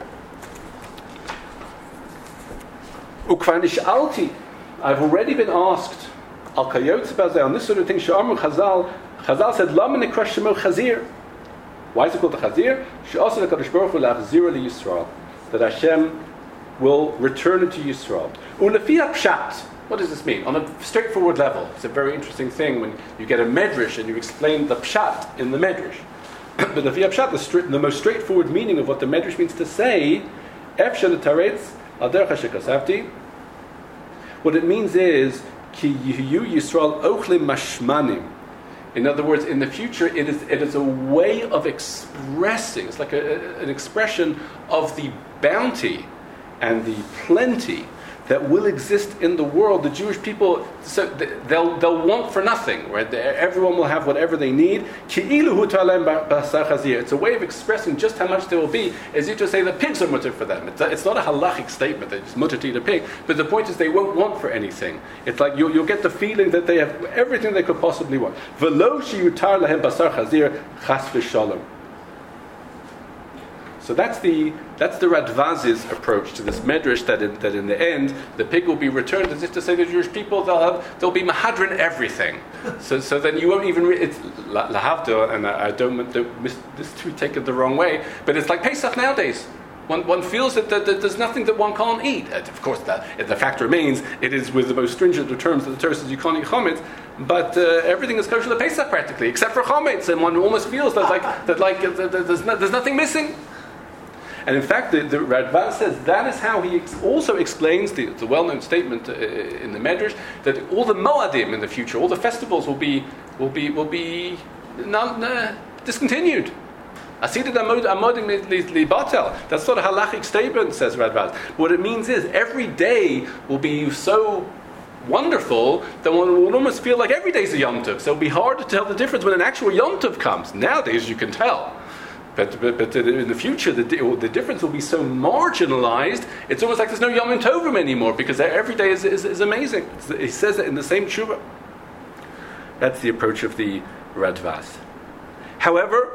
Ukvanish alti. I've already been asked al kayotz bazeh on this sort of thing. She'amru Chazal said lama nikra shemo Chazir. Why is it called the Chazir? She'aseh HaKadosh Baruch Hu lachzira liYisrael, that Hashem will return it to Yisrael. Ulefi pshat. What does this mean? On a straightforward level, it's a very interesting thing when you get a medrash and you explain the pshat in the medrash. But lefi pshat, the most straightforward meaning of what the medrash means to say, efshel taretz al derech hashekasavti. What it means is ki yihu Yisrael ochlim mashmanim. In other words, in the future, it is a way of expressing. It's like an expression of the bounty and the plenty that will exist in the world. The Jewish people, so they'll want for nothing, right? Everyone will have whatever they need. It's a way of expressing just how much there will be, as if to say the pigs are mutter for them. It's not a halachic statement that it's mutter to eat a pig, but the point is they won't want for anything. It's like you'll get the feeling that they have everything they could possibly want. So that's the Radvaz's approach to this medrash, that in the end the pig will be returned, as if to say to the Jewish people they'll be mahadrin everything. So then you won't even it's lahavdil, and I don't miss this to be taken the wrong way, but it's like Pesach nowadays. One feels that there's nothing that one can't eat. Of course, the fact remains, it is with the most stringent of terms that the Torah says you can't eat chametz, but everything is kosher to Pesach practically, except for chametz, and one almost feels that there's nothing missing. And in fact, the Radvan says that is how he also explains the well-known statement in the Medrash that all the Moadim in the future, all the festivals will be discontinued. Asidat amodim libatel. That's not a halachic statement, says Radvan. What it means is every day will be so wonderful that one will almost feel like every day is a Yom Tov. So it'll be hard to tell the difference when an actual Yom Tov comes. Nowadays you can tell. But in the future, the difference will be so marginalized, it's almost like there's no Yom Tovim anymore, because every day is amazing. He says that in the same tshuva. That's the approach of the Radvaz. However,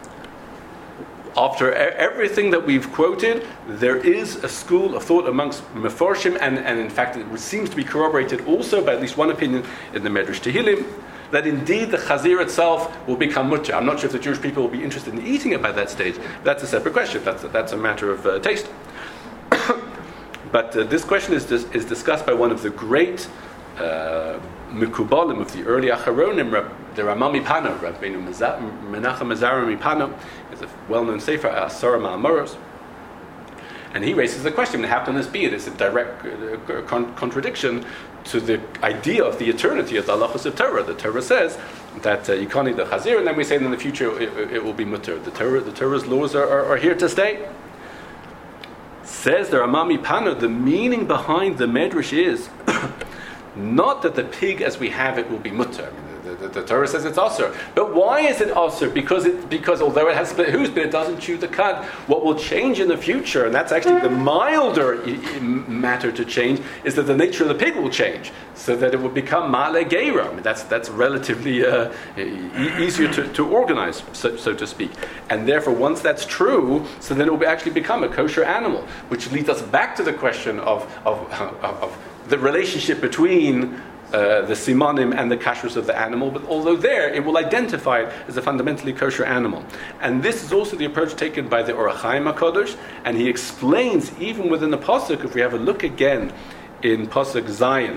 after everything that we've quoted, there is a school of thought amongst Mefarshim, and in fact it seems to be corroborated also by at least one opinion in the Medrash Tehillim, that indeed the chazir itself will become mutter. I'm not sure if the Jewish people will be interested in eating it by that stage. That's a separate question. That's a matter of taste. But this question is discussed by one of the great Mikubalim of the early Acharonim, the Ramami Pano, Rabbeinu Menachem Mizrahi Pano, is a well-known sefer, Asara Ma'amoros. And he raises the question, how can this be? It is a direct contradiction to the idea of the eternity of the halachos of Torah. The Torah says that you can't eat the chazir, and then we say in the future it will be mutter. The Torah's laws are here to stay. Says the Ramami Pano, the meaning behind the Medrash is not that the pig as we have it will be mutter. I mean, the Torah says it's asur. But why is it asur? Because although it has split hooves, but it doesn't chew the cud. What will change in the future, and that's actually the milder matter to change, is that the nature of the pig will change, so that it will become male geira. I mean, that's relatively easier to organize, so to speak. And therefore, once that's true, so then it will actually become a kosher animal, which leads us back to the question of the relationship between the simanim and the kashrus of the animal, but although there, it will identify it as a fundamentally kosher animal. And this is also the approach taken by the Orach Chaim HaKadosh, and he explains, even within the Pasuk, if we have a look again in Pasuk Zayin,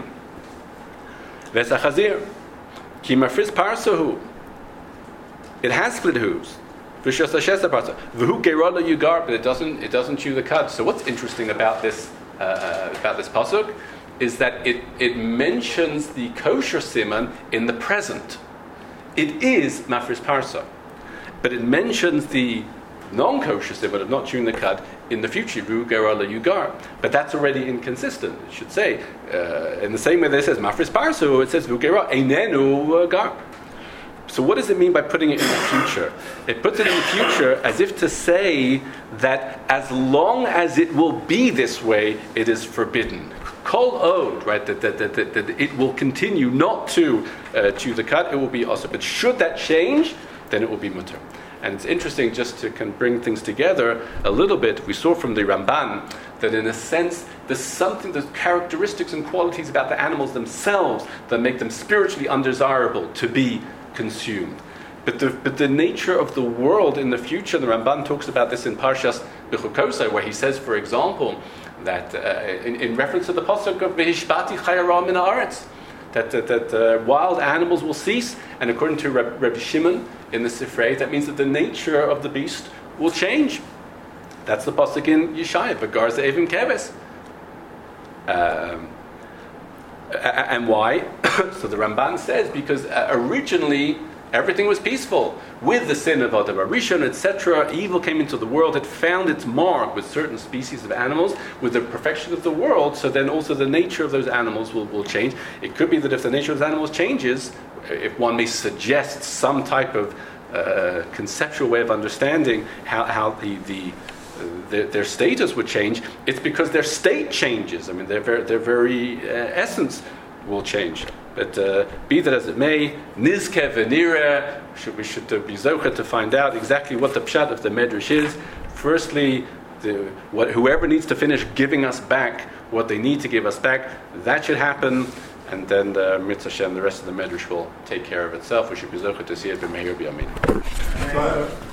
Vesachazir, Ki Mafris Parsahu, it has split hooves, V'hu Geirala Yugar, but it doesn't chew the cud. So what's interesting about this Pasuk is that it mentions the kosher siman in the present. It is mafris parsa, but it mentions the non-kosher siman of not chewing the cud in the future, ru gerala yugar. But that's already inconsistent. It should say in the same way that it says mafris parsa, it says ru gerala einenu gar. So what does it mean by putting it in the future? It puts it in the future as if to say that as long as it will be this way, it is forbidden. Kol od, right? That it will continue not to chew the cud. It will be also. But should that change, then it will be mutter. And it's interesting just to kind of bring things together a little bit. We saw from the Ramban that in a sense there's characteristics and qualities about the animals themselves that make them spiritually undesirable to be consumed. But the nature of the world in the future, the Ramban talks about this in Parshas Bechukosai, where he says, for example, that in reference to the pasuk of V'hishbati chayara min haaretz, that wild animals will cease, and according to Rabbi Shimon in the Sifrei, that means that the nature of the beast will change. That's the pasuk in Yeshaya, V'gar ze'evim keves. And why? So the Ramban says, because originally everything was peaceful. With the sin of Adam Arishon, etc., evil came into the world. It found its mark with certain species of animals. With the perfection of the world, so then also the nature of those animals will change. It could be that if the nature of the animals changes, if one may suggest some type of conceptual way of understanding how their status would change, it's because their state changes. I mean, their very essence will change. But be that as it may, nizke v'nireh, we should be zocher to find out exactly what the pshat of the Medrash is. Firstly, whoever needs to finish giving us back what they need to give us back, that should happen. And then Mitzvah Hashem, the rest of the Medrash will take care of itself. We should be zocher to see it b'meir b'yamin.